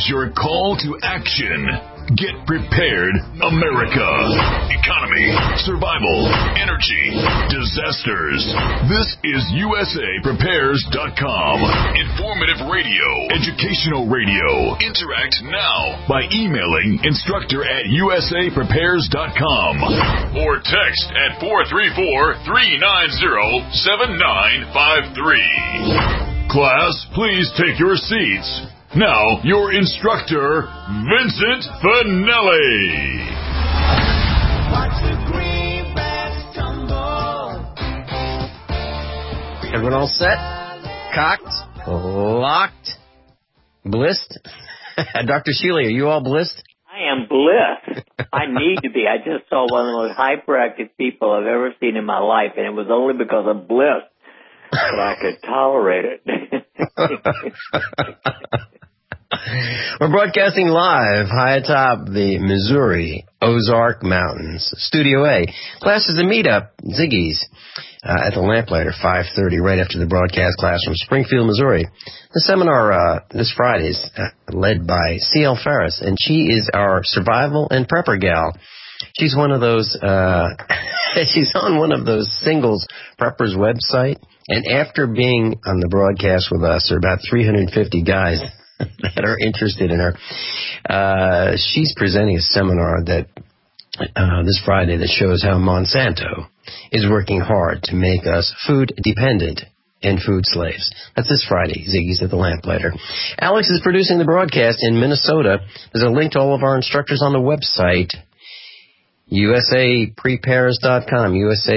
is your call to action. Get prepared, America. Economy, survival, energy, disasters. This is USAPrepares.com. Informative radio, educational radio. Interact now by emailing instructor@USAPrepares.com or text at 434-390-7953. Class, please take your seats. Now, your instructor, Vincent Finelli. Watch the greenbacks tumble. Everyone all set? Cocked? Locked? Blissed? Dr. Shealy, are you all blissed? I am blissed. I need to be. I just saw one of the most hyperactive people I've ever seen in my life, and it was only because of bliss that I could tolerate it. We're broadcasting live high atop the Missouri Ozark Mountains. Studio A. Class is a meetup, Ziggy's, at the Lamplighter, 5:30, right after the broadcast class from Springfield, Missouri. The seminar this Friday is led by C.L. Ferris, and she is our survival and prepper gal. She's one of those, she's on one of those singles preppers website, and after being on the broadcast with us, there are about 350 guys that are interested in her. She's presenting a seminar that this Friday that shows how Monsanto is working hard to make us food dependent and food slaves. That's this Friday, Ziggy's at the Lamplighter. Alex is producing the broadcast in Minnesota. There's a link to all of our instructors on the website, USAPrepares.com,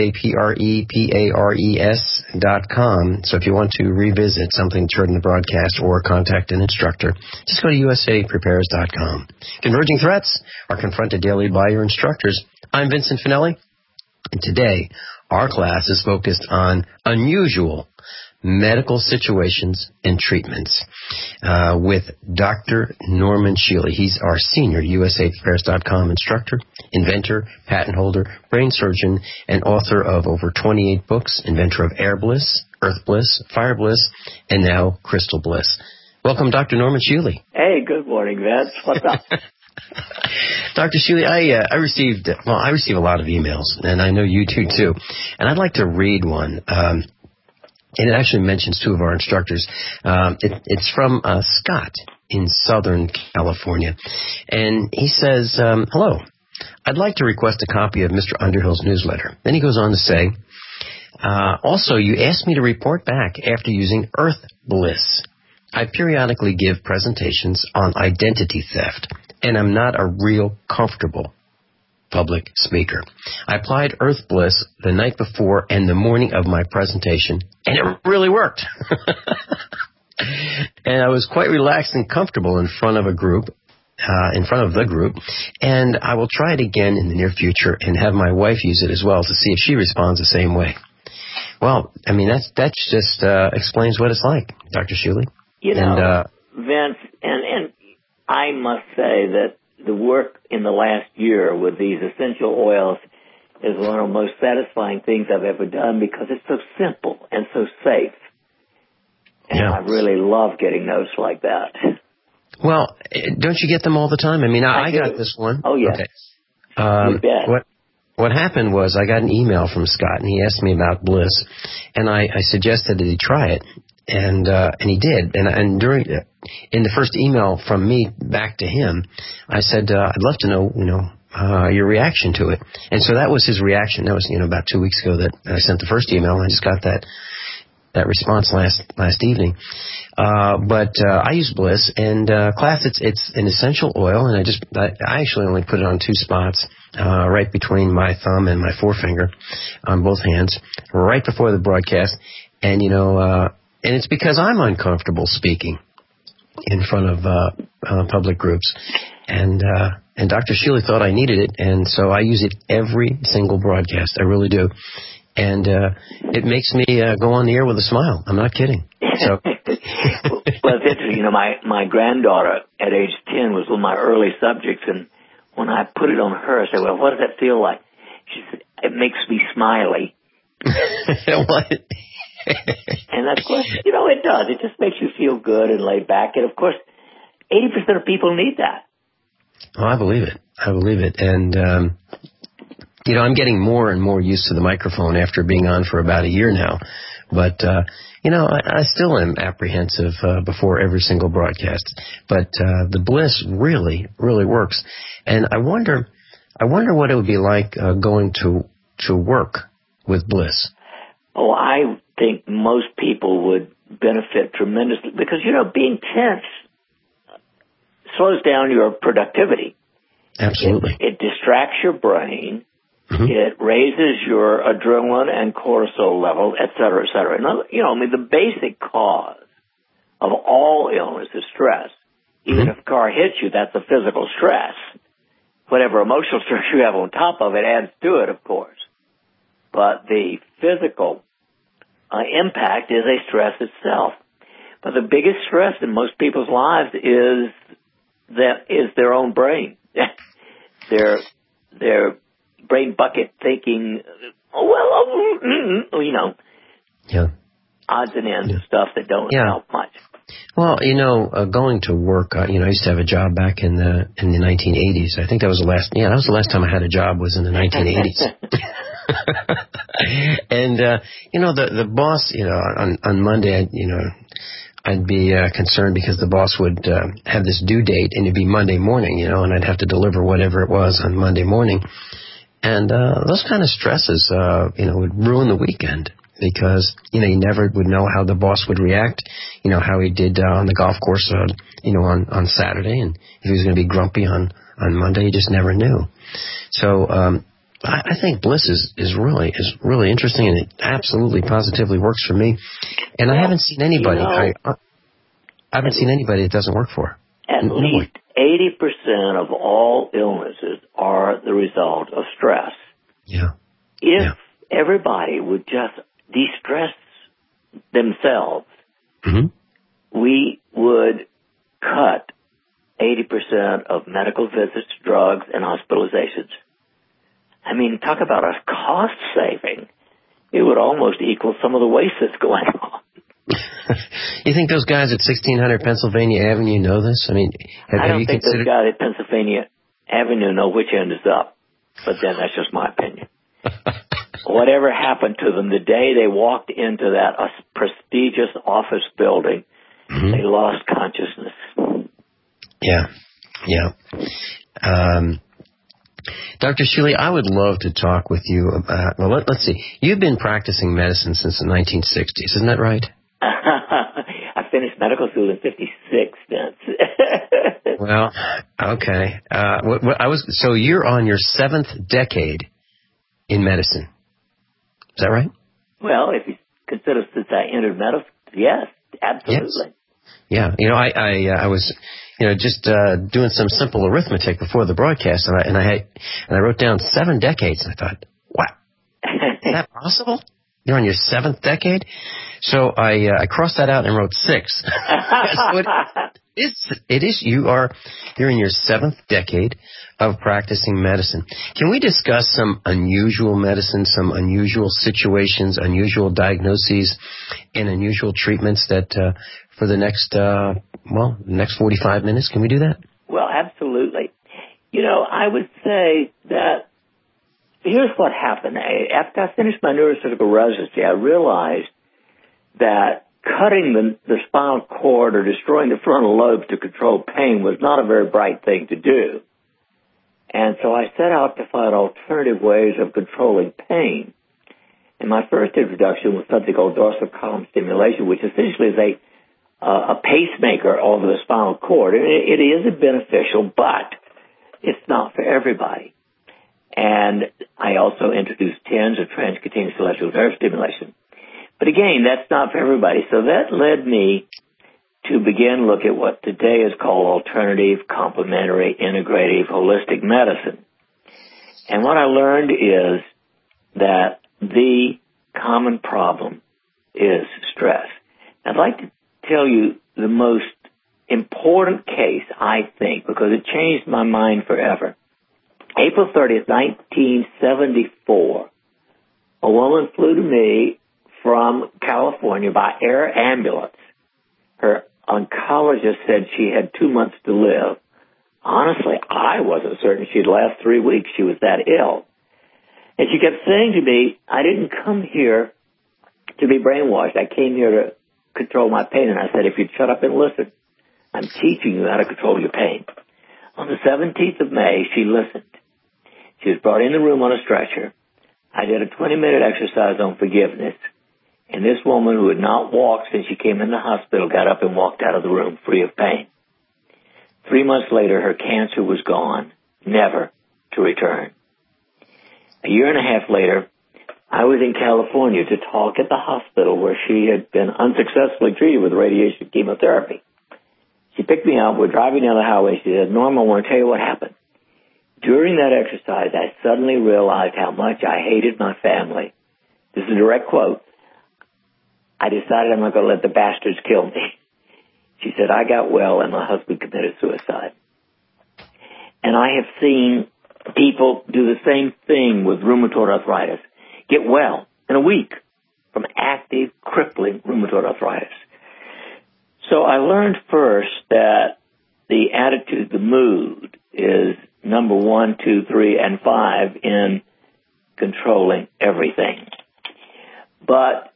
USAPrepares.com. So if you want to revisit something that's heard in the broadcast or contact an instructor, just go to USAPrepares.com. Converging threats are confronted daily by your instructors. I'm Vincent Finelli, and today our class is focused on unusual medical situations and treatments with Dr. Norman Shealy. He's our senior USAPrepares.com instructor, inventor, patent holder, brain surgeon, and author of over 28 books, inventor of Air Bliss, Earth Bliss, Fire Bliss, and now Crystal Bliss. Welcome, Dr. Norman Shealy. Hey, good morning, Vince. What's up? Dr. Shealy, I receive a lot of emails, and I know you do too. And I'd like to read one. And it actually mentions two of our instructors. It's from Scott in Southern California. And he says, hello, I'd like to request a copy of Mr. Underhill's newsletter. Then he goes on to say, also, you asked me to report back after using Earth Bliss. I periodically give presentations on identity theft, and I'm not a real comfortable public speaker. I applied Earth Bliss the night before and the morning of my presentation, and it really worked. And I was quite relaxed and comfortable in front of the group, and I will try it again in the near future and have my wife use it as well to see if she responds the same way. Well, I mean, that's just explains what it's like, Dr. Shealy. You know, Vince, and I must say that the work in the last year with these essential oils is one of the most satisfying things I've ever done because it's so simple and so safe. And I really love getting notes like that. Well, don't you get them all the time? I mean, I got this one. Oh, yeah. Okay. You bet. What happened was I got an email from Scott, and he asked me about Bliss, and I suggested that he try it. And he did. And in the first email from me back to him, I said, I'd love to know, your reaction to it. And so that was his reaction. That was, about 2 weeks ago that I sent the first email, and I just got that response last evening. But I use Bliss, and class, it's an essential oil, and I actually only put it on two spots, right between my thumb and my forefinger on both hands, right before the broadcast. And, and it's because I'm uncomfortable speaking in front of public groups. And Dr. Shealy thought I needed it, and so I use it every single broadcast. I really do. And it makes me go on the air with a smile. I'm not kidding. So. Well, it's interesting. My granddaughter at age 10 was one of my early subjects, and when I put it on her, I said, well, what does that feel like? She said, it makes me smiley. What? And of course, it does. It just makes you feel good and laid back. And of course, 80% of people need that. Oh, I believe it. And, I'm getting more and more used to the microphone after being on for about a year now. But, I still am apprehensive before every single broadcast. But the Bliss really, really works. And I wonder what it would be like going to work with Bliss. Oh, I think most people would benefit tremendously because, being tense slows down your productivity. Absolutely. It distracts your brain. Mm-hmm. It raises your adrenaline and cortisol level, et cetera, et cetera. The basic cause of all illness is stress. Even Mm-hmm. if a car hits you, that's a physical stress. Whatever emotional stress you have on top of it adds to it, of course. But the physical impact is a stress itself. But the biggest stress in most people's lives is their own brain. their brain bucket thinking, Yeah. odds and ends of stuff that don't help much. Well, going to work, I used to have a job back in the 1980s. I think that was the last time I had a job was in the 1980s. And, the boss, on Monday, I'd be concerned because the boss would have this due date and it'd be Monday morning, and I'd have to deliver whatever it was on Monday morning. And those kind of stresses, would ruin the weekend because, you never would know how the boss would react, how he did on the golf course, on Saturday. And if he was going to be grumpy on Monday, you just never knew. So I think Bliss is really interesting, and it absolutely positively works for me. And I haven't seen anybody. I haven't seen anybody it doesn't work for. At least 80% of all illnesses are the result of stress. Yeah. If everybody would just de-stress themselves, mm-hmm. we would cut 80% of medical visits, drugs, and hospitalizations. I mean, talk about a cost saving. It would almost equal some of the waste that's going on. You think those guys at 1600 Pennsylvania Avenue know this? I mean, I don't think those guys at Pennsylvania Avenue know which end is up. But then that's just my opinion. Whatever happened to them the day they walked into that prestigious office building, mm-hmm. they lost consciousness. Yeah. Dr. Shealy, I would love to talk with you about, let's see. You've been practicing medicine since the 1960s, isn't that right? I finished medical school in 56, Vince. Well, okay. So you're on your 7th decade in medicine. Is that right? Well, if you consider since I entered medicine, yes, absolutely. Yes. Yeah. I was, just doing some simple arithmetic before the broadcast, and I wrote down 7 decades, and I thought, wow, is that possible? You're on your 7th decade? So I crossed that out and wrote 6. So it is. You're in your 7th decade of practicing medicine. Can we discuss some unusual medicine, some unusual situations, unusual diagnoses, and unusual treatments that for the next 45 minutes? Can we do that? Well, absolutely. I would say that here's what happened. After I finished my neurosurgical residency, I realized that cutting the spinal cord or destroying the frontal lobe to control pain was not a very bright thing to do. And so I set out to find alternative ways of controlling pain. And my first introduction was something called dorsal column stimulation, which essentially is a pacemaker over the spinal cord. It is beneficial, but it's not for everybody. And I also introduced TENS, or transcutaneous electrical nerve stimulation. But again, that's not for everybody. So that led me to begin look at what today is called alternative, complementary, integrative, holistic medicine. And what I learned is that the common problem is stress. I'd like to tell you the most important case, I think, because it changed my mind forever. April 30th, 1974, a woman flew to me from California by air ambulance. Her oncologist said she had 2 months to live. Honestly, I wasn't certain she'd last 3 weeks. She was that ill. And she kept saying to me, I didn't come here to be brainwashed. I came here to control my pain. And I said, if you'd shut up and listen, I'm teaching you how to control your pain. On the 17th of May, she listened. She was brought in the room on a stretcher. I did a 20-minute exercise on forgiveness. And this woman who had not walked since she came in the hospital got up and walked out of the room free of pain. 3 months later, her cancer was gone, never to return. A year and a half later, I was in California to talk at the hospital where she had been unsuccessfully treated with radiation chemotherapy. She picked me up. We're driving down the highway. She said, Norm, I want to tell you what happened. During that exercise, I suddenly realized how much I hated my family. This is a direct quote. I decided I'm not going to let the bastards kill me. She said, I got well and my husband committed suicide. And I have seen people do the same thing with rheumatoid arthritis. Get well in a week from active, crippling rheumatoid arthritis. So I learned first that the attitude, the mood, is number 1, 2, 3, and 5 in controlling everything. But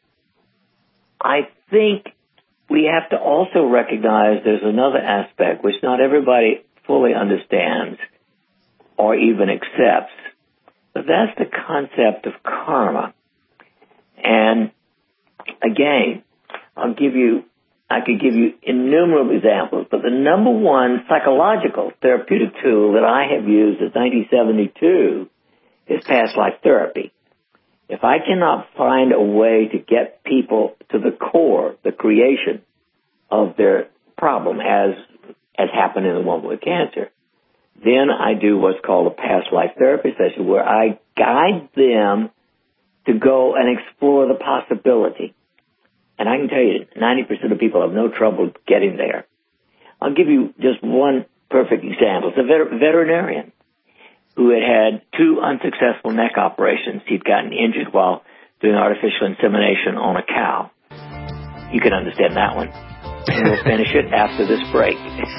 I think we have to also recognize there's another aspect which not everybody fully understands or even accepts. But that's the concept of karma. And again, I could give you innumerable examples, but the number one psychological therapeutic tool that I have used since 1972 is past life therapy. If I cannot find a way to get people to the core, the creation of their problem, as happened in the woman with cancer, then I do what's called a past life therapy session where I guide them to go and explore the possibility. And I can tell you, 90% of people have no trouble getting there. I'll give you just one perfect example. It's a veterinarian who had 2 unsuccessful neck operations. He'd gotten injured while doing artificial insemination on a cow. You can understand that one. And we'll finish it after this break.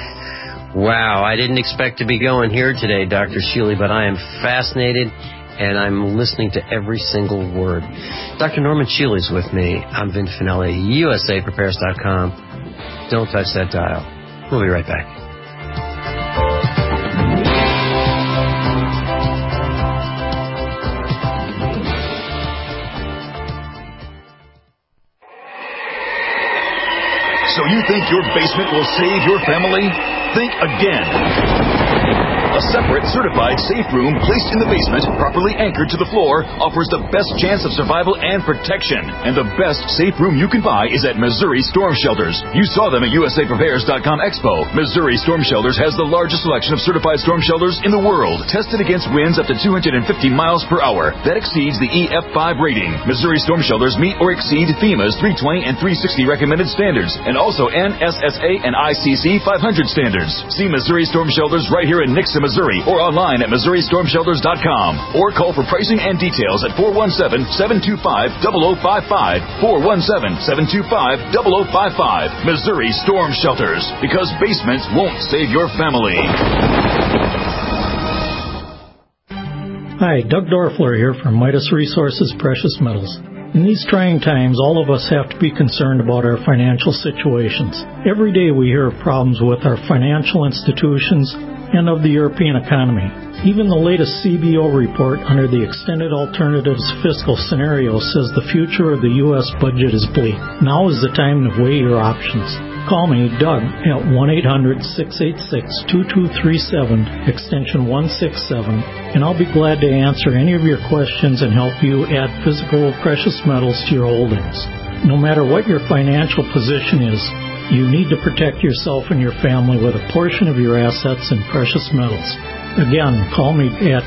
Wow, I didn't expect to be going here today, Dr. Shealy, but I am fascinated, and I'm listening to every single word. Dr. Norman Shealy's with me. I'm Vin Finelli, USAPrepares.com. Don't touch that dial. We'll be right back. So you think your basement will save your family? Think again. A separate, certified safe room placed in the basement, properly anchored to the floor, offers the best chance of survival and protection. And the best safe room you can buy is at Missouri Storm Shelters. You saw them at USAPrepares.com Expo. Missouri Storm Shelters has the largest selection of certified storm shelters in the world, tested against winds up to 250 miles per hour. That exceeds the EF5 rating. Missouri Storm Shelters meet or exceed FEMA's 320 and 360 recommended standards, and also NSSA and ICC 500 standards. See Missouri Storm Shelters right here in Nixon, Missouri, or online at MissouriStormShelters.com. Or call for pricing and details at 417-725-0055. 417-725-0055. Missouri Storm Shelters. Because basements won't save your family. Hi, Doug Dorfler here from Midas Resources Precious Metals. In these trying times, all of us have to be concerned about our financial situations. Every day we hear of problems with our financial institutions and of the European economy. Even the latest CBO report under the Extended Alternatives Fiscal Scenario says the future of the U.S. budget is bleak. Now is the time to weigh your options. Call me, Doug, at 1-800-686-2237, extension 167, and I'll be glad to answer any of your questions and help you add physical precious metals to your holdings. No matter what your financial position is, you need to protect yourself and your family with a portion of your assets in precious metals. Again, call me at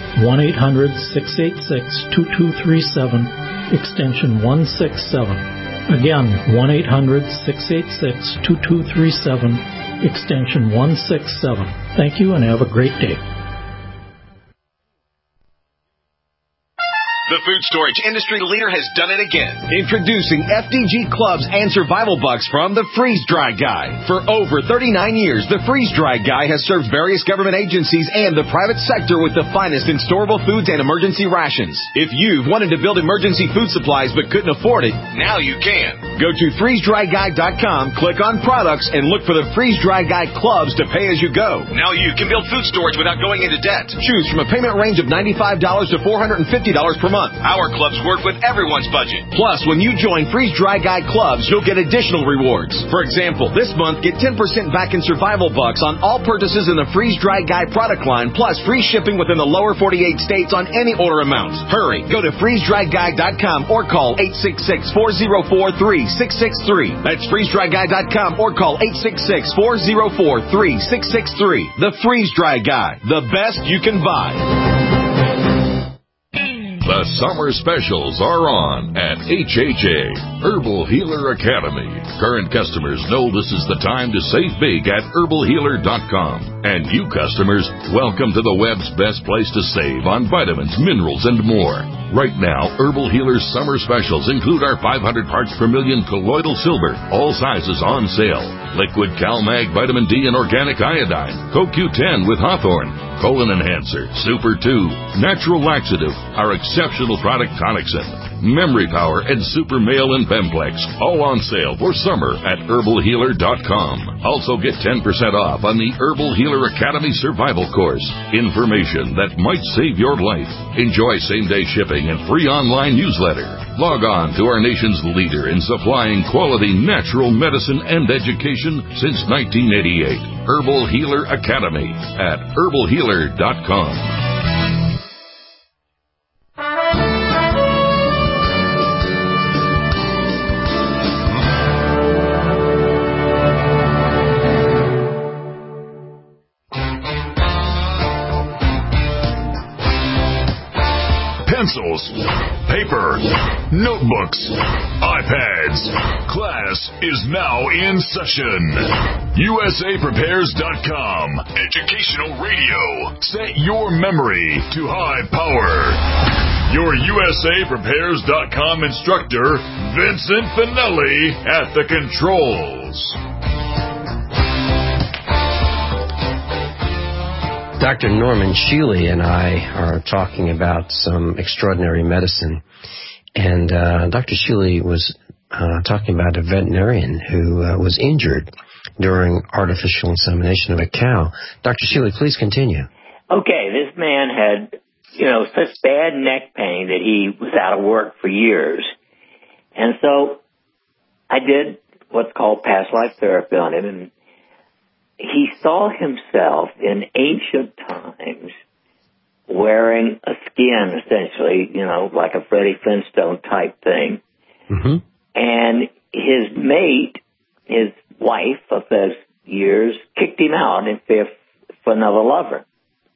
1-800-686-2237, extension 167. Again, 1-800-686-2237, extension 167. Thank you and have a great day. The food storage industry leader has done it again. Introducing FDG Clubs and Survival Bucks from the Freeze Dry Guy. For over 39 years, the Freeze Dry Guy has served various government agencies and the private sector with the finest in storable foods and emergency rations. If you've wanted to build emergency food supplies but couldn't afford it, Now you can. go to freezedryguy.com, click on products, and look for the Freeze Dry Guy Clubs to pay as you go. Now you can build food storage without going into debt. Choose from a payment range of $95 to $450 per month. Our clubs work with everyone's budget. Plus, when you join Freeze Dry Guy Clubs, you'll get additional rewards. For example, this month, get 10% back in Survival Bucks on all purchases in the Freeze Dry Guy product line, plus free shipping within the lower 48 states on any order amount. Hurry, go to freezedryguy.com or call 866-404-3663. That's freezedryguy.com or call 866-404-3663. The Freeze Dry Guy, the best you can buy. The summer specials are on at HHA, Herbal Healer Academy. Current customers know this is the time to save big at herbalhealer.com. And new customers, welcome to the web's best place to save on vitamins, minerals, and more. Right now, Herbal Healer's summer specials include our 500 parts per million colloidal silver, all sizes on sale. Liquid CalMag Vitamin D and Organic Iodine, CoQ10 with Hawthorne, Colon Enhancer, Super 2, Natural Laxative, our exceptional product Tonicsyn, Memory Power, and Super Male and Bemplex, all on sale for summer at herbalhealer.com. Also get 10% off on the Herbal Healer Academy Survival Course. Information that might save your life. Enjoy same-day shipping and free online newsletter. Log on to our nation's leader in supplying quality natural medicine and education since 1988. Herbal Healer Academy at herbalhealer.com. Pencils, paper, notebooks, iPads. Class is now in session. USAPrepares.com. Educational radio. Set your memory to high power. Your USAPrepares.com instructor, Vincent Finelli, at the controls. Dr. Norman Shealy and I are talking about some extraordinary medicine. And Dr. Shealy was talking about a veterinarian who was injured during artificial insemination of a cow. Dr. Shealy, please continue. Okay, this man had, such bad neck pain that he was out of work for years. And so I did what's called past life therapy on him, and he saw himself in ancient times wearing a skin, essentially, like a Freddie Flintstone type thing. Mm-hmm. And his mate, his wife of those years, kicked him out and for another lover.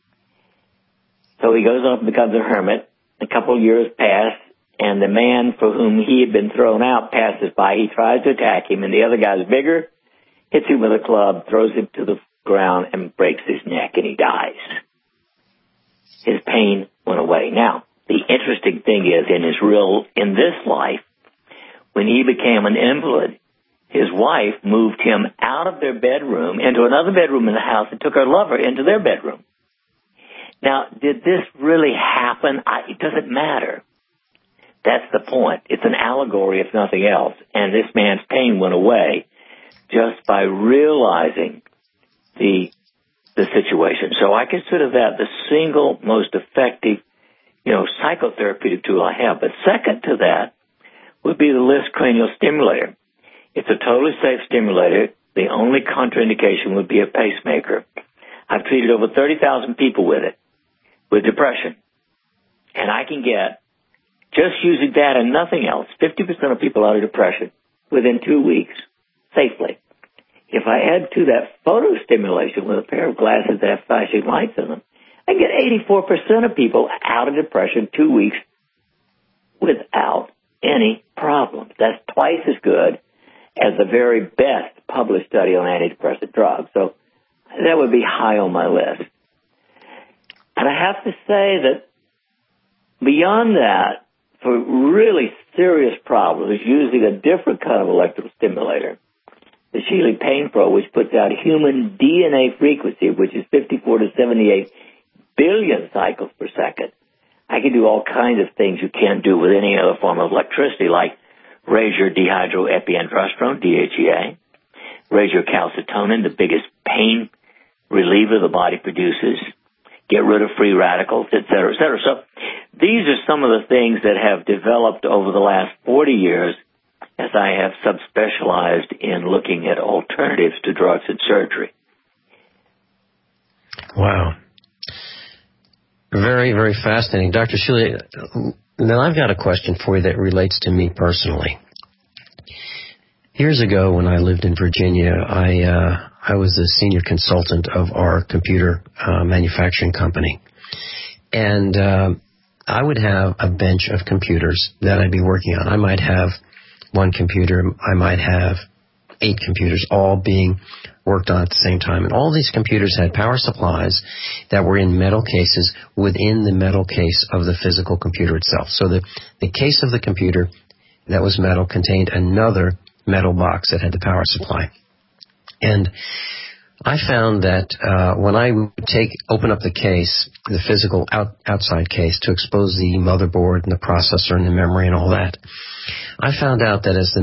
So he goes off and becomes a hermit. A couple of years pass, and the man for whom he had been thrown out passes by. He tries to attack him, and the other guy's bigger, hits him with a club, throws him to the ground, and breaks his neck, and he dies. His pain went away. Now, the interesting thing is, in this life, when he became an invalid, his wife moved him out of their bedroom into another bedroom in the house and took her lover into their bedroom. Now, did this really happen? It doesn't matter. That's the point. It's an allegory, if nothing else. And this man's pain went away just by realizing the situation. So I consider that the single most effective, psychotherapeutic tool I have. But second to that would be the LIST cranial stimulator. It's a totally safe stimulator. The only contraindication would be a pacemaker. I've treated over 30,000 people with it, with depression. And I can get, just using that and nothing else, 50% of people out of depression within 2 weeks, safely. If I add to that photo stimulation with a pair of glasses that have flashing lights in them, I get 84% of people out of depression 2 weeks without any problems. That's twice as good as the very best published study on antidepressant drugs. So that would be high on my list. And I have to say that beyond that, for really serious problems, using a different kind of electrical stimulator, the Shealy Pain Pro, which puts out human DNA frequency, which is 54 to 78 billion cycles per second. I can do all kinds of things you can't do with any other form of electricity, like raise your dehydroepiandrosterone, DHEA, raise your calcitonin, the biggest pain reliever the body produces, get rid of free radicals, et cetera, et cetera. So these are some of the things that have developed over the last 40 years as I have subspecialized in looking at alternatives to drugs and surgery. Wow. Very, very fascinating. Dr. Shealy, now I've got a question for you that relates to me personally. Years ago when I lived in Virginia, I was the senior consultant of our computer manufacturing company. And I would have a bench of computers that I'd be working on. I might have one computer, I might have 8 computers, all being worked on at the same time. And all these computers had power supplies that were in metal cases within the metal case of the physical computer itself. So the case of the computer that was metal contained another metal box that had the power supply. And I found that when I would open up the case, the physical outside case, to expose the motherboard and the processor and the memory and all that, I found out that as the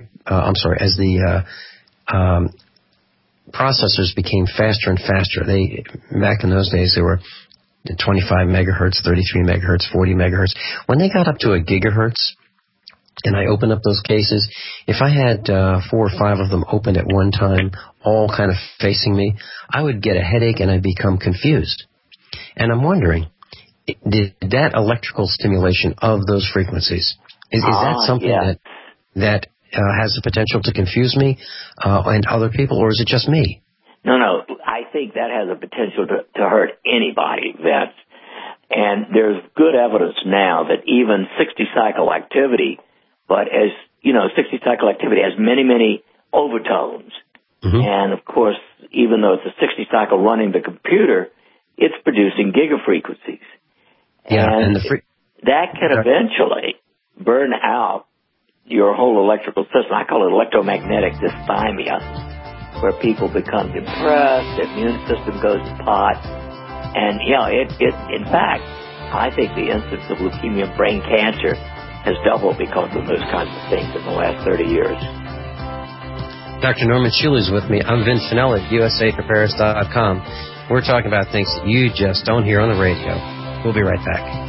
processors became faster and faster, back in those days, they were 25 megahertz, 33 megahertz, 40 megahertz. When they got up to a gigahertz, and I opened up those cases, if I had 4 or 5 of them open at one time, all kind of facing me, I would get a headache and I'd become confused. And I'm wondering, did that electrical stimulation of those frequencies, is that something that has the potential to confuse me and other people, or is it just me? No, I think that has a potential to hurt anybody, Vince. And there's good evidence now that even 60-cycle activity, but as you know, 60-cycle activity has many, many overtones. Mm-hmm. And, of course, even though it's a 60-cycle running the computer, it's producing gigafrequencies. Yeah, and that can eventually burn out your whole electrical system. I call it electromagnetic dysthymia, where people become depressed, the immune system goes to pot. And, in fact, I think the incidence of leukemia and brain cancer has doubled because of those kinds of things in the last 30 years. Dr. Norman Shealy is with me. I'm Vince Finella at USAPrepares.com. We're talking about things that you just don't hear on the radio. We'll be right back.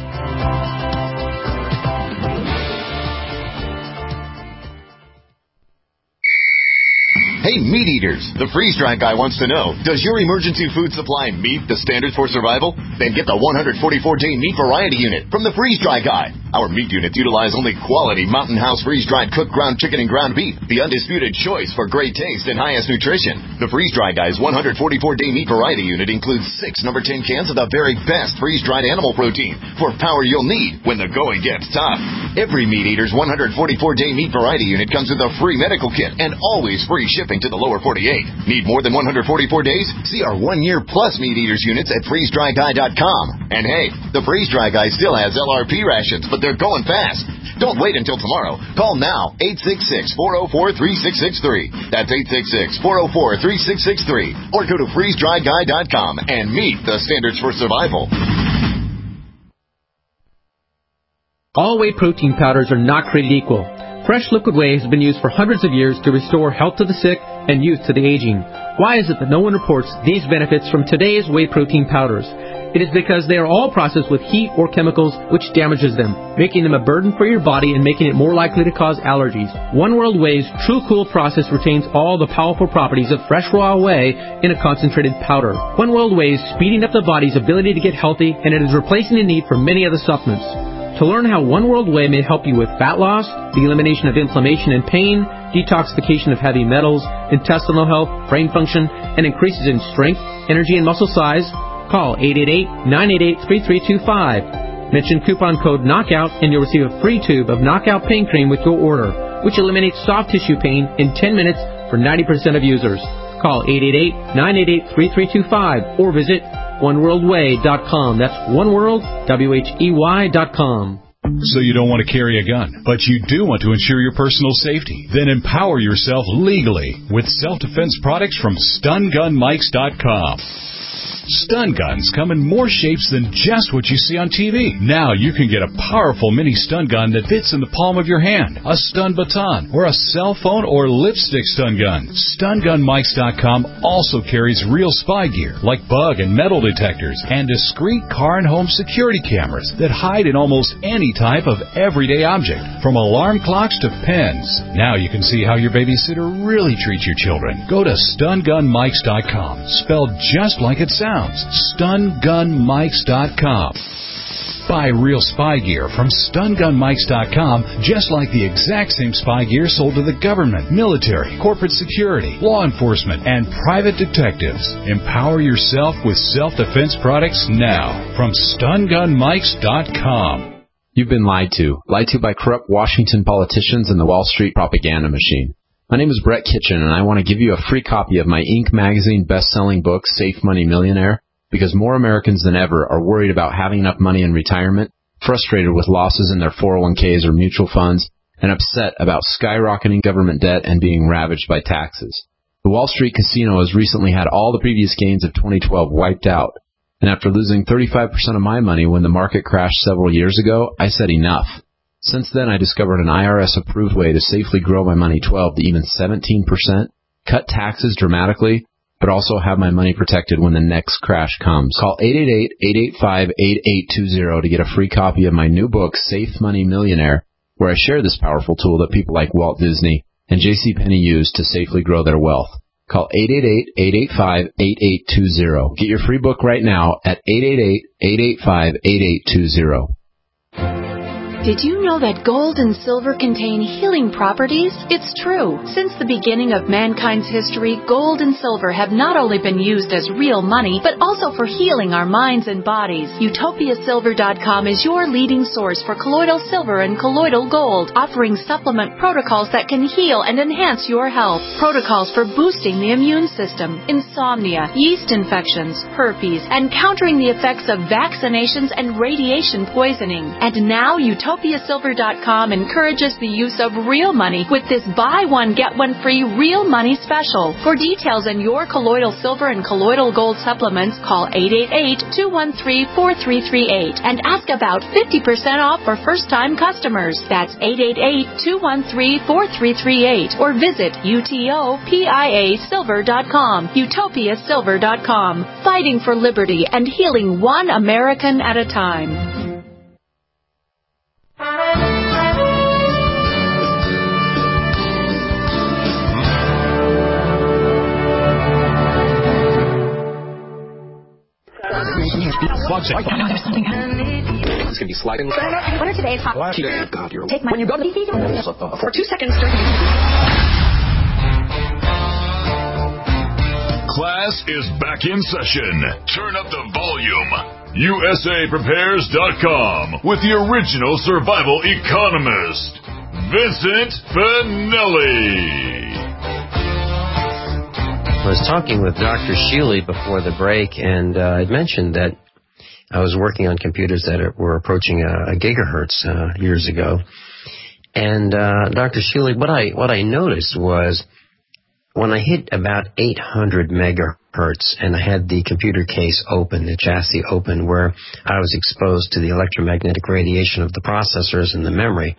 Hey, meat eaters, the freeze-dry guy wants to know, does your emergency food supply meet the standards for survival? Then get the 144-day meat variety unit from the freeze-dry guy. Our meat units utilize only quality Mountain House freeze-dried cooked ground chicken and ground beef, the undisputed choice for great taste and highest nutrition. The freeze-dry guy's 144-day meat variety unit includes 6 number 10 cans of the very best freeze-dried animal protein for power you'll need when the going gets tough. Every meat eater's 144-day meat variety unit comes with a free medical kit and always free shipping to the lower 48. Need more than 144 days? See our 1-year plus meat eaters units at freezedryguy.com. And hey, the Freeze Dry Guy still has LRP rations, but they're going fast. Don't wait until tomorrow. Call now, 866-404-3663. That's 866-404-3663. Or go to freezedryguy.com and meet the standards for survival. All whey protein powders are not created equal. Fresh liquid whey has been used for hundreds of years to restore health to the sick and youth to the aging. Why is it that no one reports these benefits from today's whey protein powders? It is because they are all processed with heat or chemicals which damages them, making them a burden for your body and making it more likely to cause allergies. One World Whey's True Cool process retains all the powerful properties of fresh raw whey in a concentrated powder. One World Whey is speeding up the body's ability to get healthy, and it is replacing the need for many other supplements. To learn how One World Whey may help you with fat loss, the elimination of inflammation and pain, detoxification of heavy metals, intestinal health, brain function, and increases in strength, energy, and muscle size, call 888-988-3325. Mention coupon code KNOCKOUT and you'll receive a free tube of Knockout Pain Cream with your order, which eliminates soft tissue pain in 10 minutes for 90% of users. Call 888-988-3325 or visit oneworldway.com. That's oneworld.com. So you don't want to carry a gun, but you do want to ensure your personal safety. Then empower yourself legally with self-defense products from StunGunMikes.com. Stun guns come in more shapes than just what you see on TV. Now you can get a powerful mini stun gun that fits in the palm of your hand, a stun baton, or a cell phone or lipstick stun gun. StunGunMikes.com also carries real spy gear like bug and metal detectors and discreet car and home security cameras that hide in almost any type of everyday object, from alarm clocks to pens. Now you can see how your babysitter really treats your children. Go to StunGunMikes.com, spelled just like it sounds. StunGunMikes.com. Buy real spy gear from StunGunMikes.com, just like the exact same spy gear sold to the government, military, corporate security, law enforcement, and private detectives. Empower yourself with self-defense products now from StunGunMikes.com. You've been lied to by corrupt Washington politicians and the Wall Street propaganda machine. My name is Brett Kitchen, and I want to give you a free copy of my Inc. magazine best-selling book, Safe Money Millionaire, because more Americans than ever are worried about having enough money in retirement, frustrated with losses in their 401ks or mutual funds, and upset about skyrocketing government debt and being ravaged by taxes. The Wall Street casino has recently had all the previous gains of 2012 wiped out, and after losing 35% of my money when the market crashed several years ago, I said enough. Since then, I discovered an IRS-approved way to safely grow my money 12 to even 17%, cut taxes dramatically, but also have my money protected when the next crash comes. Call 888-885-8820 to get a free copy of my new book, Safe Money Millionaire, where I share this powerful tool that people like Walt Disney and JCPenney use to safely grow their wealth. Call 888-885-8820. Get your free book right now at 888-885-8820. Did you know that gold and silver contain healing properties? It's true. Since the beginning of mankind's history, gold and silver have not only been used as real money, but also for healing our minds and bodies. UtopiaSilver.com is your leading source for colloidal silver and colloidal gold, offering supplement protocols that can heal and enhance your health. Protocols for boosting the immune system, insomnia, yeast infections, herpes, and countering the effects of vaccinations and radiation poisoning. And now UtopiaSilver.com encourages the use of real money with this buy one, get one free real money special. For details on your colloidal silver and colloidal gold supplements, call 888-213-4338 and ask about 50% off for first-time customers. That's 888-213-4338 or visit UTOPIASilver.com. UtopiaSilver.com. Fighting for liberty and healing one American at a time. It's going to be sliding. What are today's hot? God, you're take my when you go to the for 2 seconds. Class is back in session. Turn up the volume. USAPrepares.com with the original survival economist, Vincent Finelli. I was talking with Dr. Shealy before the break, and I'd mentioned that I was working on computers that were approaching a gigahertz years ago. And Dr. Shealy, what I noticed was when I hit about 800 megahertz and I had the computer case open, the chassis open, where I was exposed to the electromagnetic radiation of the processors and the memory,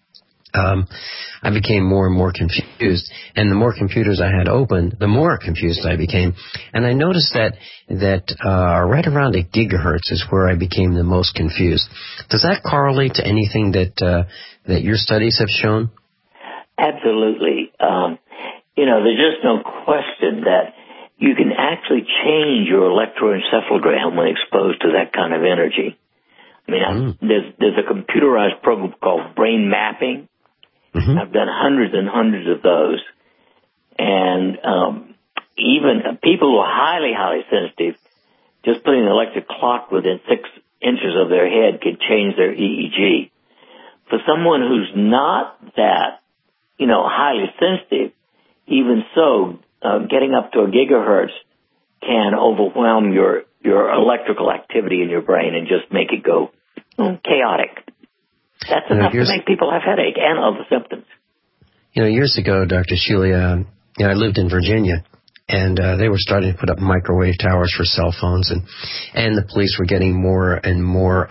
I became more and more confused. And the more computers I had open, the more confused I became. And I noticed that right around a gigahertz is where I became the most confused. Does that correlate to anything that your studies have shown? Absolutely. There's just no question that you can actually change your electroencephalogram when exposed to that kind of energy. I mean, there's a computerized program called brain mapping. Mm-hmm. I've done hundreds and hundreds of those. And even people who are highly, highly sensitive, just putting an electric clock within 6 inches of their head could change their EEG. For someone who's not that, highly sensitive, even so, getting up to a gigahertz can overwhelm your your electrical activity in your brain and just make it go chaotic. That's enough to make people have headache and other symptoms. Years ago, Dr. Shealy, I lived in Virginia, and they were starting to put up microwave towers for cell phones, and the police were getting more and more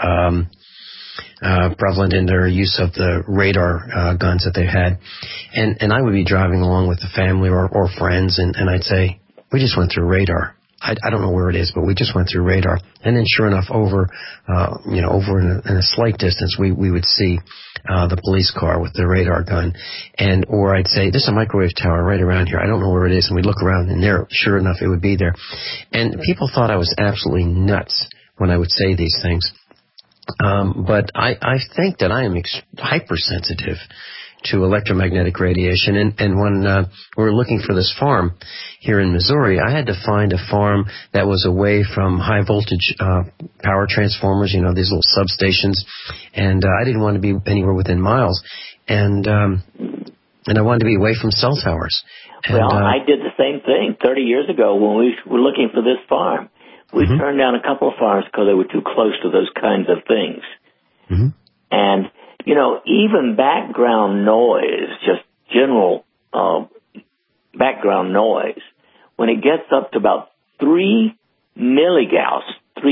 prevalent in their use of the radar guns that they had. And I would be driving along with the family or friends, and I'd say, we just went through radar. I don't know where it is, but we just went through radar. And then sure enough, over in a slight distance, we would see the police car with the radar gun. Or I'd say, there's a microwave tower right around here. I don't know where it is. And we'd look around, and there, sure enough, it would be there. And people thought I was absolutely nuts when I would say these things. But I think that I am hypersensitive to electromagnetic radiation. And when we were looking for this farm here in Missouri, I had to find a farm that was away from high voltage power transformers, these little substations. And I didn't want to be anywhere within miles. And I wanted to be away from cell towers. Well, I did the same thing 30 years ago when we were looking for this farm. We turned down a couple of farms because they were too close to those kinds of things. Mm-hmm. And even background noise, just general background noise, when it gets up to about 3 milligauss,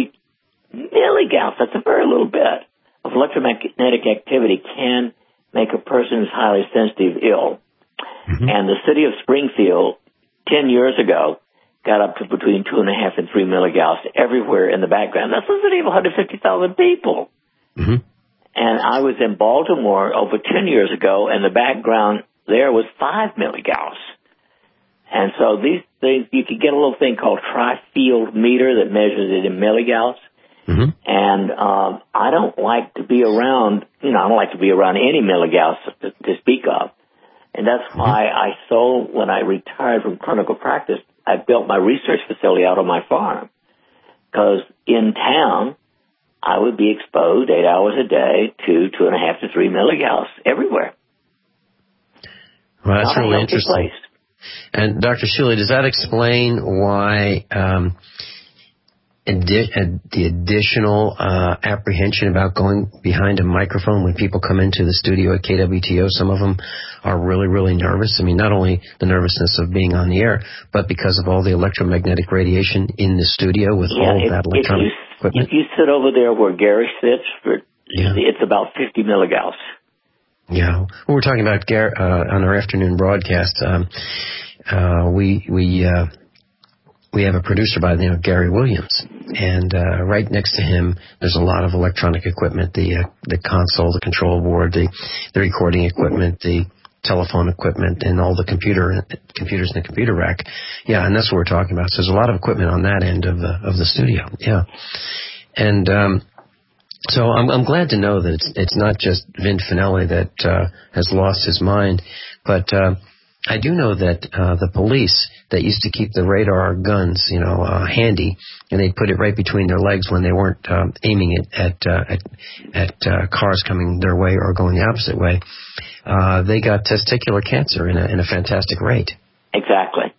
that's a very little bit of electromagnetic activity can make a person who's highly sensitive ill. Mm-hmm. And the city of Springfield, 10 years ago, got up to between 2.5 and 3 milligauss everywhere in the background. That's a city of 150,000 people. Mm-hmm. And I was in Baltimore over 10 years ago, and the background there was 5 milligauss. And so these things, you could get a little thing called tri-field meter that measures it in milligauss. Mm-hmm. And I don't like to be around, I don't like to be around any milligauss to speak of. And that's why when I retired from clinical practice, I built my research facility out on my farm. Because in town, I would be exposed 8 hours a day to 2.5 to 3 milligauss everywhere. Well, that's really interesting. Place. And Dr. Shealy, does that explain why the additional apprehension about going behind a microphone when people come into the studio at KWTO? Some of them are really, really nervous. I mean, not only the nervousness of being on the air, but because of all the electromagnetic radiation in the studio with all that electronic equipment. If you sit over there where Gary sits, it's about 50 milligauss. Yeah. Well, we're talking about Gary on our afternoon broadcast. We have a producer by the name of Gary Williams, and right next to him, there's a lot of electronic equipment: the console, the control board, the recording equipment, the telephone equipment, and all the computers in the computer rack. Yeah, and that's what we're talking about. So there's a lot of equipment on that end of the studio. Yeah, and so I'm glad to know that it's not just Vin Finelli that has lost his mind, but I do know that the police that used to keep the radar guns, handy, and they'd put it right between their legs when they weren't aiming it at cars coming their way or going the opposite way, they got testicular cancer in a fantastic rate. Exactly.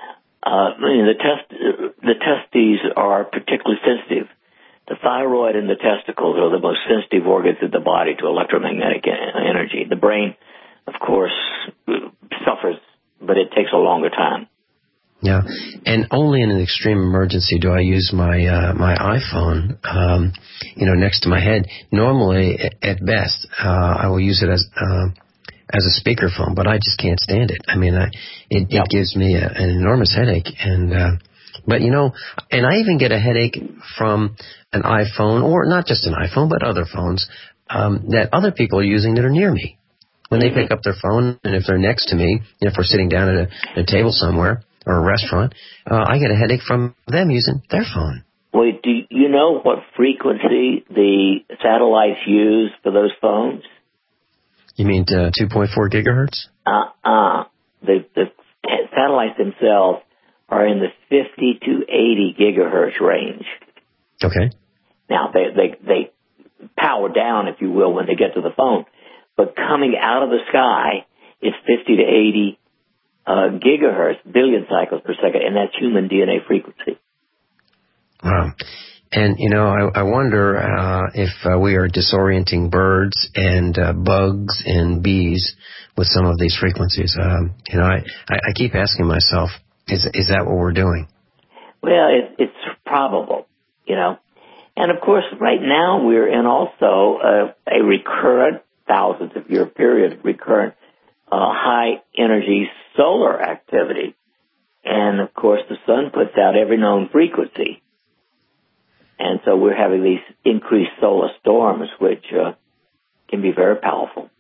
The testes are particularly sensitive. The thyroid and the testicles are the most sensitive organs in the body to electromagnetic energy. The brain, of course, suffers, but it takes a longer time. Yeah, and only in an extreme emergency do I use my iPhone, next to my head. Normally, at best, I will use it as a speakerphone, but I just can't stand it. I mean, it gives me an enormous headache, and and I even get a headache from an iPhone, or not just an iPhone, but other phones that other people are using that are near me. When they pick up their phone, and if they're next to me, if we're sitting down at a table somewhere or a restaurant, I get a headache from them using their phone. Wait, do you know what frequency the satellites use for those phones? You mean 2.4 gigahertz? The satellites themselves are in the 50 to 80 gigahertz range. Okay. Now, they power down, if you will, when they get to the phone. But coming out of the sky, it's 50 to 80 gigahertz, billion cycles per second, and that's human DNA frequency. Wow. And, I wonder if we are disorienting birds and bugs and bees with some of these frequencies. I keep asking myself, is that what we're doing? Well, it's probable, And, of course, right now we're in also a recurrent, thousands of year period, recurrent high-energy solar activity. And, of course, the sun puts out every known frequency. And so we're having these increased solar storms, which can be very powerful.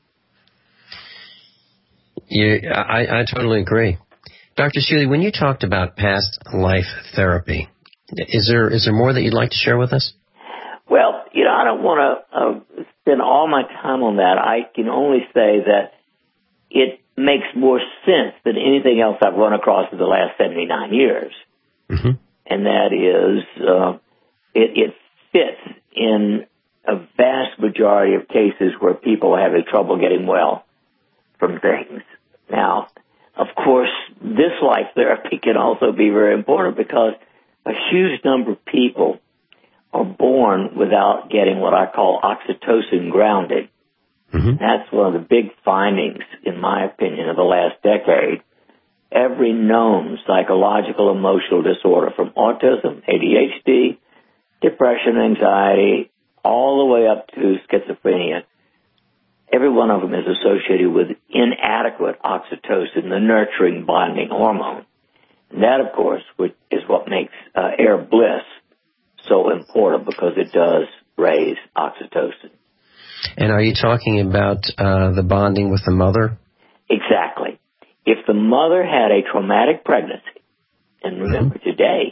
Yeah, I totally agree. Dr. Shealy, when you talked about past life therapy, is there more that you'd like to share with us? Well, I don't want to spend all my time on that. I can only say that it makes more sense than anything else I've run across in the last 79 years. Mm-hmm. And that is, it fits in a vast majority of cases where people are having trouble getting well from things. Now, of course, this life therapy can also be very important because a huge number of people are born without getting what I call oxytocin grounding. Mm-hmm. That's one of the big findings, in my opinion, of the last decade. Every known psychological emotional disorder, from autism, ADHD, depression, anxiety, all the way up to schizophrenia, every one of them is associated with inadequate oxytocin, the nurturing bonding hormone. And that, of course, is what makes air bliss so important, because it does raise oxytocin. And are you talking about the bonding with the mother? Exactly. If the mother had a traumatic pregnancy, and remember today,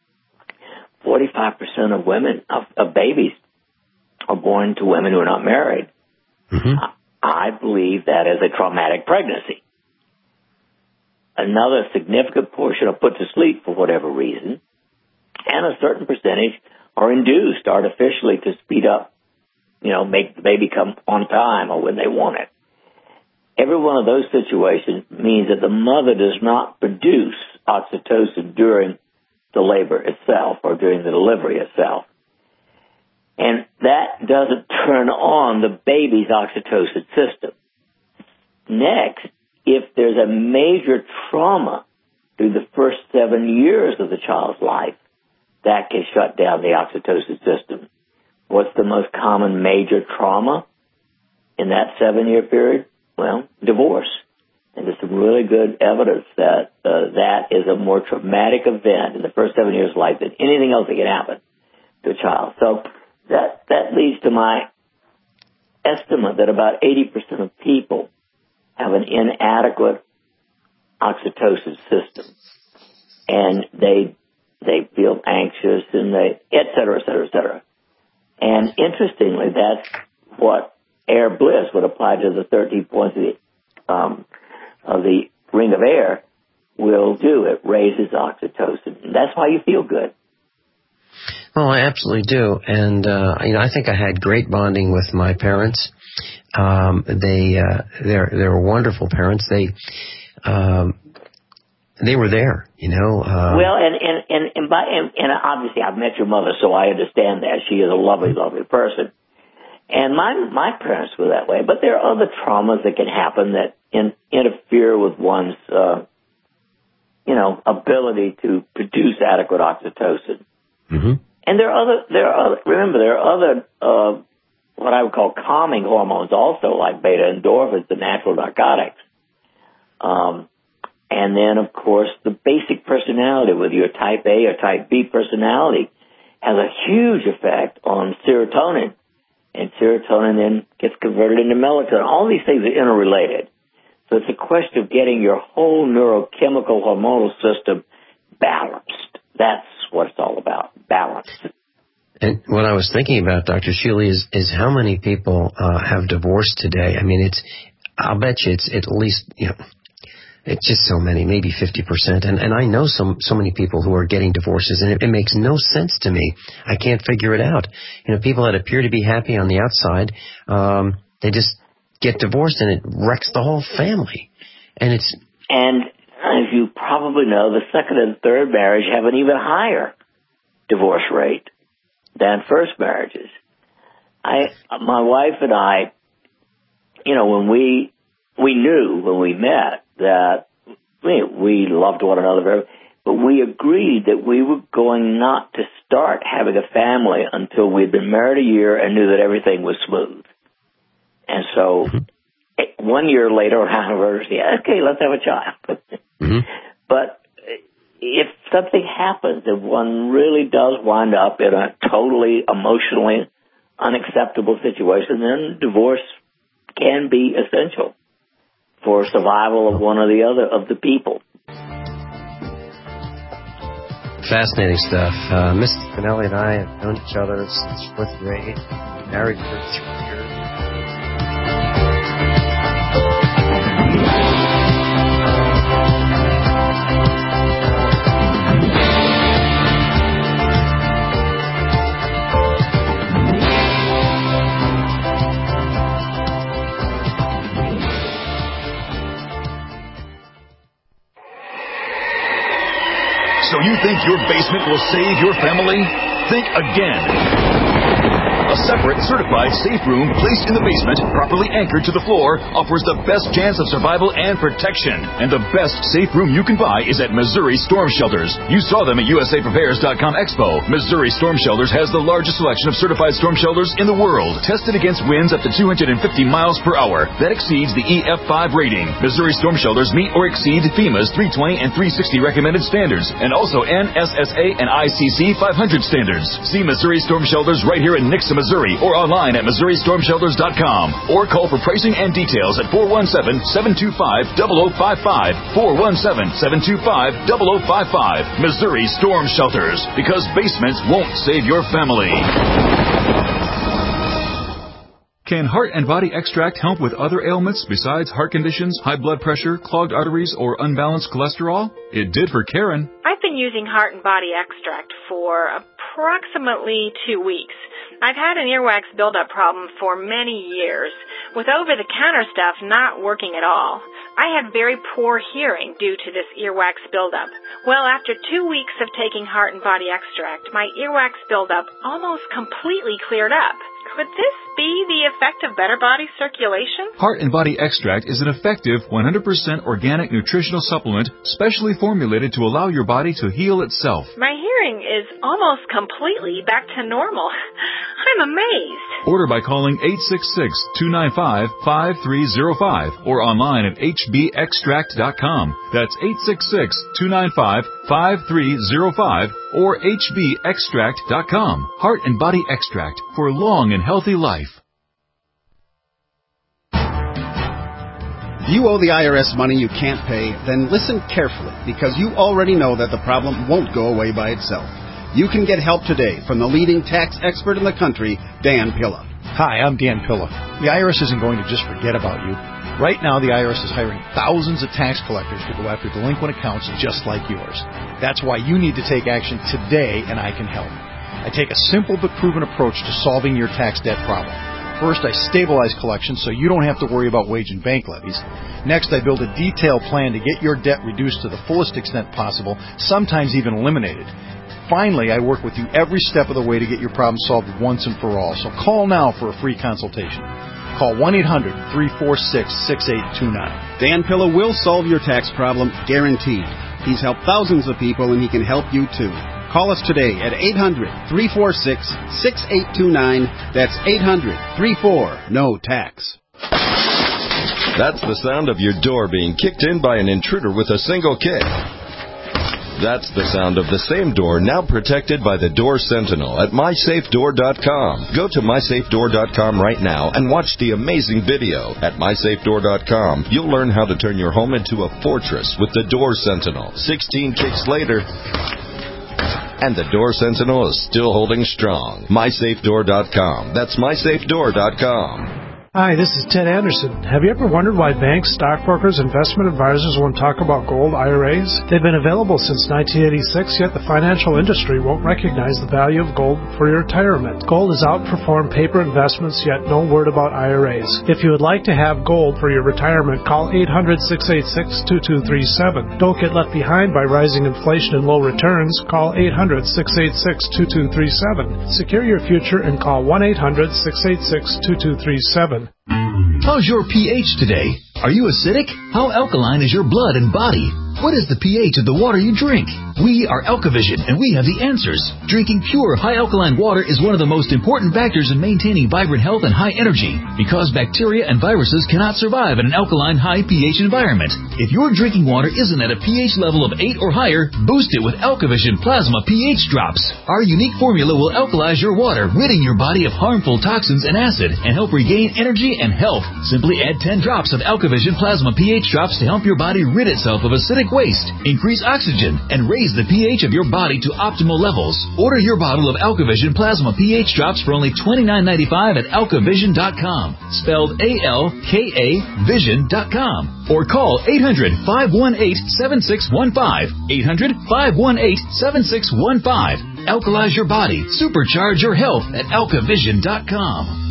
45% of women, of babies, are born to women who are not married. Mm-hmm. I believe that is a traumatic pregnancy. Another significant portion are put to sleep for whatever reason, and a certain percentage are induced artificially to speed up, make the baby come on time or when they want it. Every one of those situations means that the mother does not produce oxytocin during the labor itself or during the delivery itself. And that doesn't turn on the baby's oxytocin system. Next, if there's a major trauma through the first 7 years of the child's life, that can shut down the oxytocin system. What's the most common major trauma in that 7-year period? Well, divorce. And there's some really good evidence that that is a more traumatic event in the first 7 years of life than anything else that can happen to a child. So that leads to my estimate that about 80% of people have an inadequate oxytocin system, and they feel anxious, and they et cetera, et cetera, et cetera. And interestingly, that's what air bliss would apply to the 13 points of the ring of air will do. It raises oxytocin, and that's why you feel good. Well, I absolutely do, and I think I had great bonding with my parents. They're wonderful parents. They were there, Well, and obviously I've met your mother, so I understand that she is a lovely, lovely person. And my parents were that way, but there are other traumas that can happen that interfere with one's ability to produce adequate oxytocin. Mm-hmm. And there are other what I would call calming hormones also, like beta endorphins, the natural narcotics. And then, of course, the basic personality, whether you're type A or type B personality, has a huge effect on serotonin. And serotonin then gets converted into melatonin. All these things are interrelated. So it's a question of getting your whole neurochemical hormonal system balanced. That's what it's all about, balance. And what I was thinking about, Dr. Shealy, is how many people have divorced today. I mean, I'll bet you it's at least, it's just so many, maybe 50%. And I know so many people who are getting divorces, and it makes no sense to me. I can't figure it out. People that appear to be happy on the outside, they just get divorced, and it wrecks the whole family. And as you probably know, the second and third marriage have an even higher divorce rate than first marriages. My wife and I, when we knew when we met that we loved one another, but we agreed that we were going not to start having a family until we'd been married a year and knew that everything was smooth. And so 1 year later on anniversary, okay, let's have a child. But if something happens, if one really does wind up in a totally emotionally unacceptable situation, then divorce can be essential for survival of one or the other of the people. Fascinating stuff. Mr. Finelli and I have known each other since 4th grade, married for 3 years. So you think your basement will save your family? Think again. A separate, certified safe room placed in the basement, properly anchored to the floor, offers the best chance of survival and protection. And the best safe room you can buy is at Missouri Storm Shelters. You saw them at USAPrepares.com Expo. Missouri Storm Shelters has the largest selection of certified storm shelters in the world, tested against winds up to 250 miles per hour. That exceeds the EF5 rating. Missouri Storm Shelters meet or exceed FEMA's 320 and 360 recommended standards, and also NSSA and ICC 500 standards. See Missouri Storm Shelters right here in Nixa, Missouri, or online at MissouriStormShelters.com, or call for pricing and details at 417-725-0055, 417-725-0055. Missouri Storm Shelters, because basements won't save your family. Can Heart and Body Extract help with other ailments besides heart conditions, high blood pressure, clogged arteries, or unbalanced cholesterol? It did for Karen. I've been using Heart and Body Extract for approximately 2 weeks. I've had an earwax buildup problem for many years, with over-the-counter stuff not working at all. I had very poor hearing due to this earwax buildup. Well, after 2 weeks of taking Heart and Body Extract, my earwax buildup almost completely cleared up. Could this be the effect of better body circulation? Heart and Body Extract is an effective 100% organic nutritional supplement specially formulated to allow your body to heal itself. My hearing is almost completely back to normal. I'm amazed. Order by calling 866-295-5305 or online at hbextract.com. That's 866-295-5305 or hbextract.com. Heart and Body Extract for long and healthy life. If you owe the IRS money you can't pay, then listen carefully, because you already know that the problem won't go away by itself. You can get help today from the leading tax expert in the country, Dan Pilla. Hi, I'm Dan Pilla. The IRS isn't going to just forget about you. Right now, the IRS is hiring thousands of tax collectors to go after delinquent accounts just like yours. That's why you need to take action today, and I can help. I take a simple but proven approach to solving your tax debt problem. First, I stabilize collections so you don't have to worry about wage and bank levies. Next, I build a detailed plan to get your debt reduced to the fullest extent possible, sometimes even eliminated. Finally, I work with you every step of the way to get your problem solved once and for all. So call now for a free consultation. Call 1-800-346-6829. Dan Pilla will solve your tax problem, guaranteed. He's helped thousands of people, and he can help you too. Call us today at 800-346-6829. That's 800-34-NO-TAX. That's the sound of your door being kicked in by an intruder with a single kick. That's the sound of the same door now protected by the Door Sentinel at MySafeDoor.com. Go to MySafeDoor.com right now and watch the amazing video. At MySafeDoor.com, you'll learn how to turn your home into a fortress with the Door Sentinel. 16 kicks later, and the Door Sentinel is still holding strong. MySafeDoor.com. That's MySafeDoor.com. Hi, this is Ted Anderson. Have you ever wondered why banks, stockbrokers, investment advisors won't talk about gold IRAs? They've been available since 1986, yet the financial industry won't recognize the value of gold for your retirement. Gold has outperformed paper investments, yet no word about IRAs. If you would like to have gold for your retirement, call 800-686-2237. Don't get left behind by rising inflation and low returns. Call 800-686-2237. Secure your future and call 1-800-686-2237. How's your pH today? Are you acidic? How alkaline is your blood and body? What is the pH of the water you drink? We are Alkavision, and we have the answers. Drinking pure, high alkaline water is one of the most important factors in maintaining vibrant health and high energy, because bacteria and viruses cannot survive in an alkaline, high pH environment. If your drinking water isn't at a pH level of 8 or higher, boost it with Alkavision Plasma pH Drops. Our unique formula will alkalize your water, ridding your body of harmful toxins and acid, and help regain energy and health. Simply add 10 drops of Alkavision Plasma pH Drops to help your body rid itself of acidic waste, increase oxygen, and raise the pH of your body to optimal levels. Order your bottle of Alkavision Plasma pH Drops for only $29.95 at alkavision.com, spelled A-L-K-A Vision.com, or call 800-518-7615, 800-518-7615. Alkalize your body, supercharge your health at alkavision.com.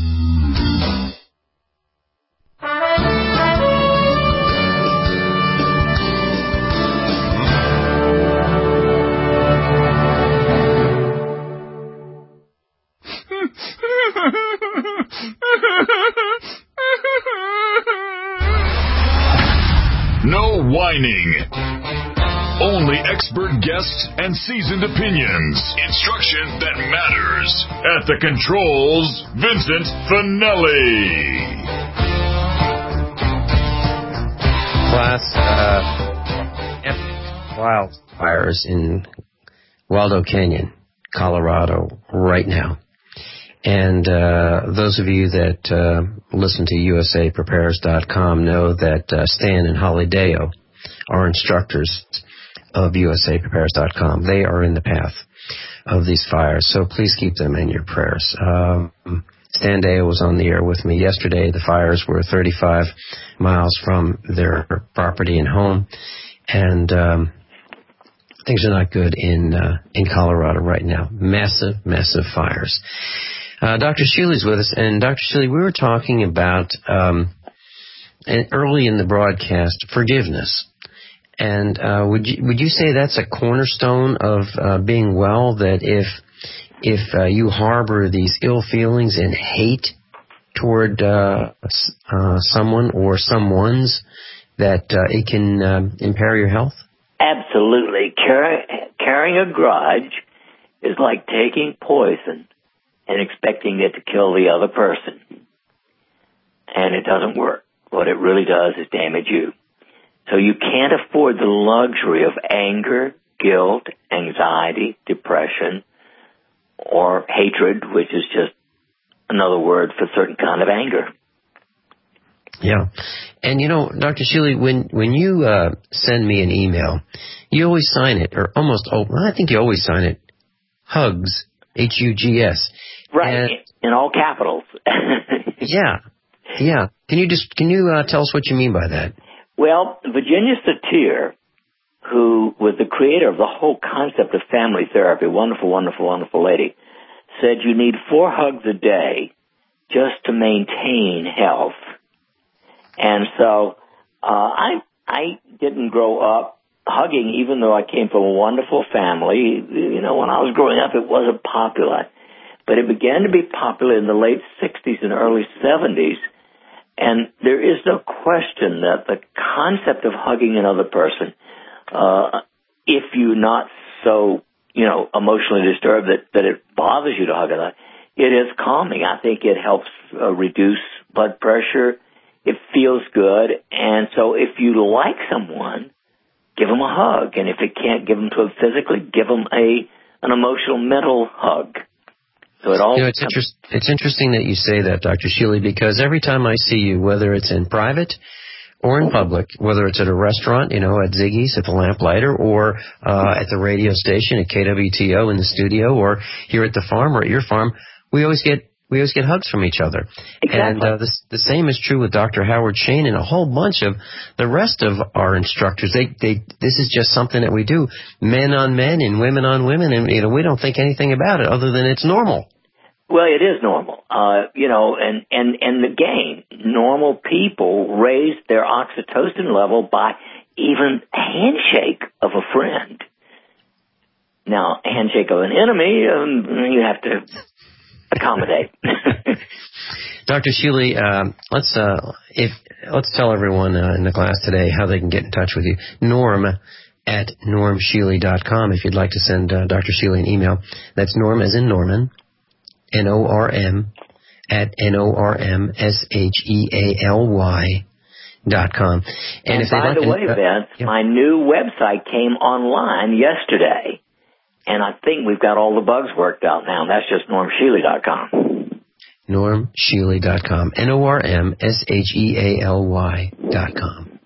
No whining. Only expert guests and seasoned opinions. Instruction that matters. At the controls, Vincent Finelli. Class wildfires in Waldo Canyon, Colorado, right now. And those of you that listen to USAPreparers.com know that Stan and Holly Deo are instructors of USAPreparers.com. They are in the path of these fires, so please keep them in your prayers. Stan Deo was on the air with me yesterday. The fires were 35 miles from their property and home, and things are not good in Colorado right now. Massive, massive fires. Dr. Shealy's with us, and Dr. Shealy, we were talking about early in the broadcast forgiveness, and would you say that's a cornerstone of being well? That if you harbor these ill feelings and hate toward someone or someone's, that it can impair your health? Absolutely. Carrying a grudge is like taking poison and expecting it to kill the other person. And it doesn't work. What it really does is damage you. So you can't afford the luxury of anger, guilt, anxiety, depression, or hatred, which is just another word for a certain kind of anger. Yeah. And, you know, Dr. Shealy, when you send me an email, you always sign it, or almost, I think you always sign it, HUGS, H-U-G-S. Right, in all capitals. Yeah. Can you tell us what you mean by that? Well, Virginia Satir, who was the creator of the whole concept of family therapy, wonderful, wonderful, wonderful lady, said you need 4 hugs a day just to maintain health. And so I didn't grow up hugging, even though I came from a wonderful family. You know, when I was growing up, it wasn't popular. But it began to be popular in the late 60s and early 70s. And there is no question that the concept of hugging another person, if you're not so, emotionally disturbed that it bothers you to hug another, it is calming. I think it helps reduce blood pressure. It feels good. And so if you like someone, give them a hug. And if you can't give them to them physically, give them an emotional, mental hug. So it's interesting that you say that, Dr. Shealy, because every time I see you, whether it's in private or in public, whether it's at a restaurant, at Ziggy's, at the Lamplighter, or at the radio station at KWTO in the studio, or here at the farm or at your farm, we always get we always get hugs from each other. Exactly. And the same is true with Dr. Howard Shane and a whole bunch of the rest of our instructors. This is just something that we do, men on men and women on women, and we don't think anything about it other than it's normal. Well, it is normal, and again, normal people raise their oxytocin level by even a handshake of a friend. Now, a handshake of an enemy, you have to accommodate. Dr. Sheely, let's tell everyone in the class today how they can get in touch with you. Norm at normsheely.com if you'd like to send Dr. Sheely an email. That's Norm as in Norman. NORM at NORMSHEALY.com. And by the way, Vince, my new website came online yesterday, and I think we've got all the bugs worked out now. That's just normsheely.com. normsheely.com. NORMSHEALY.com.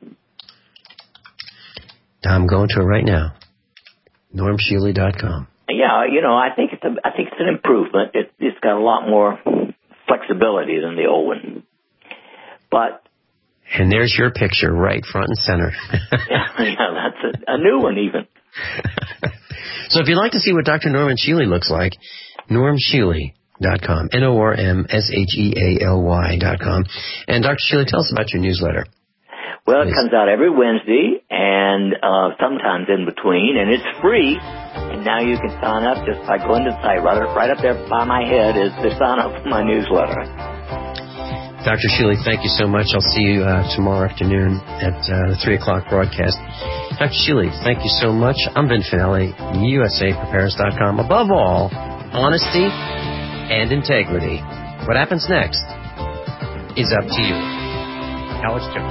I'm going to it right now. normsheely.com. Yeah, I think it's an improvement. It's got a lot more flexibility than the old one. And there's your picture right front and center. yeah, that's a new one even. So if you'd like to see what Dr. Norman Sheely looks like, normsheely.com, NORMSHEALY.com. And Dr. Sheely, tell us about your newsletter. Well, it comes out every Wednesday and sometimes in between, and it's free. And now you can sign up just by going to the site. Right up there by my head is the sign up for my newsletter. Dr. Sheely, thank you so much. I'll see you tomorrow afternoon at the 3 o'clock broadcast. Dr. Sheely, thank you so much. I'm Vin Finelli, USAPrepares.com. Above all, honesty and integrity. What happens next is up to you. Alex Jones.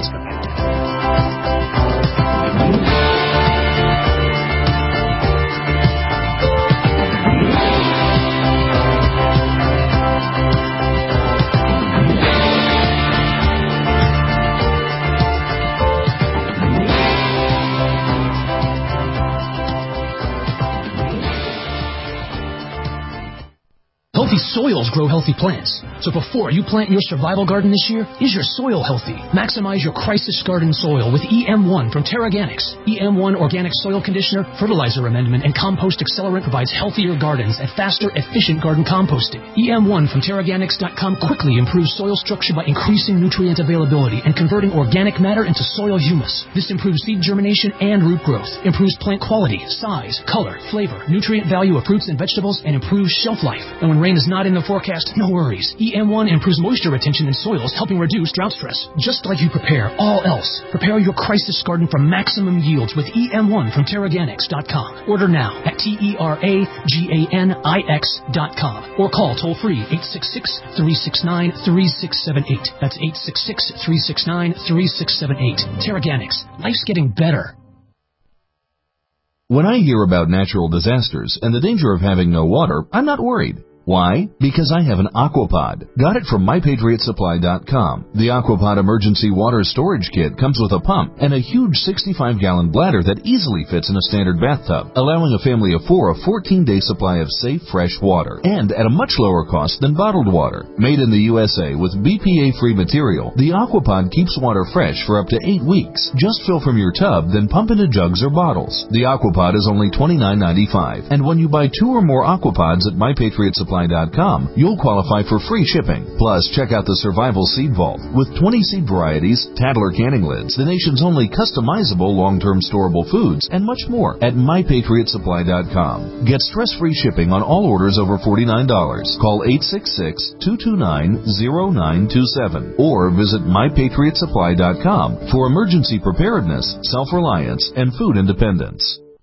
Healthy soils grow healthy plants. So before you plant your survival garden this year, is your soil healthy? Maximize your crisis garden soil with EM1 from Terraganics. EM1 Organic Soil Conditioner, Fertilizer Amendment, and Compost Accelerant provides healthier gardens and faster, efficient garden composting. EM1 from Terraganics.com quickly improves soil structure by increasing nutrient availability and converting organic matter into soil humus. This improves seed germination and root growth, improves plant quality, size, color, flavor, nutrient value of fruits and vegetables, and improves shelf life. And when rain is not in the forecast, no worries. EM1 improves moisture retention in soils, helping reduce drought stress. Just like you prepare all else, prepare your crisis garden for maximum yields with EM1 from Terraganics.com. Order now at TERAGANIX.com or call toll-free 866-369-3678. That's 866-369-3678. Terraganics. Life's getting better. When I hear about natural disasters and the danger of having no water, I'm not worried. Why? Because I have an Aquapod. Got it from MyPatriotSupply.com. The Aquapod Emergency Water Storage Kit comes with a pump and a huge 65-gallon bladder that easily fits in a standard bathtub, allowing a family of 4 a 14-day supply of safe, fresh water, and at a much lower cost than bottled water. Made in the USA with BPA-free material, the Aquapod keeps water fresh for up to 8 weeks. Just fill from your tub, then pump into jugs or bottles. The Aquapod is only $29.95, and when you buy 2 or more Aquapods at MyPatriotSupply.com, you'll qualify for free shipping. Plus, check out the Survival Seed Vault with 20 seed varieties, Tadler canning lids, the nation's only customizable long-term storable foods, and much more at MyPatriotSupply.com. Get stress-free shipping on all orders over $49. Call 866-229-0927 or visit MyPatriotSupply.com for emergency preparedness, self-reliance, and food independence.